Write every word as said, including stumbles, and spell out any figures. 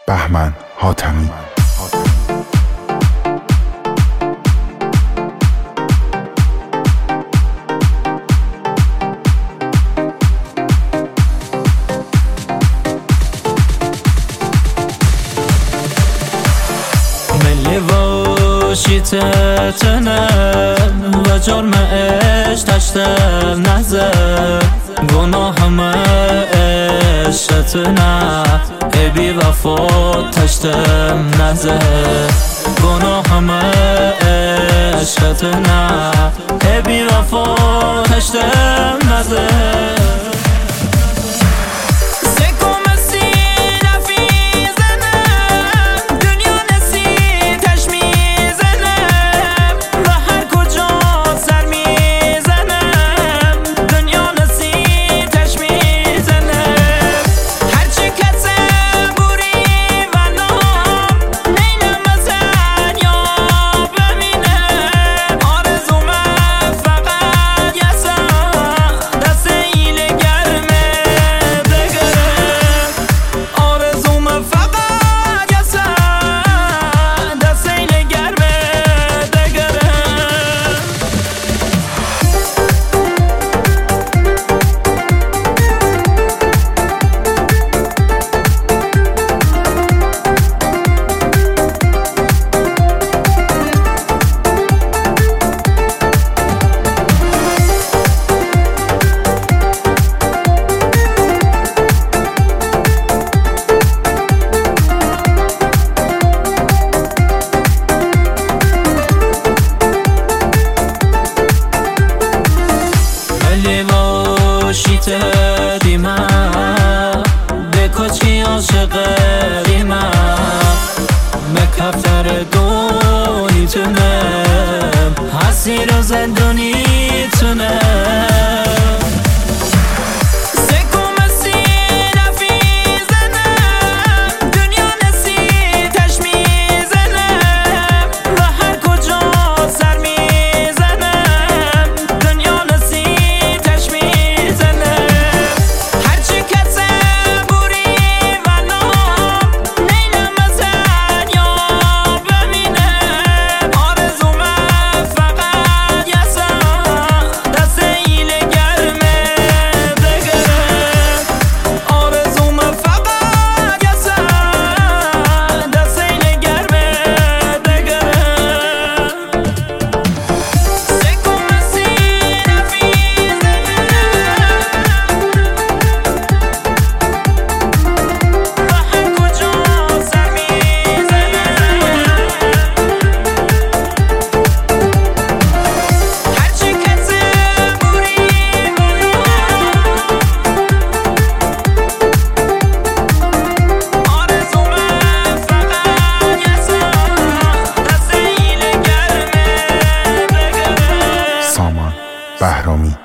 بهمن حاتمی. ملی واشیتتنم و جرم عشق تشتم نزد گناهم عشقتنه ای بی وفا تشتم نزد گناهم عشقتنه ای بی وفا تشتم نزد شیته دیمه به کچی عاشق دیمه به کفتر دونی تونم حسیر و زندونی تونم بهرامی.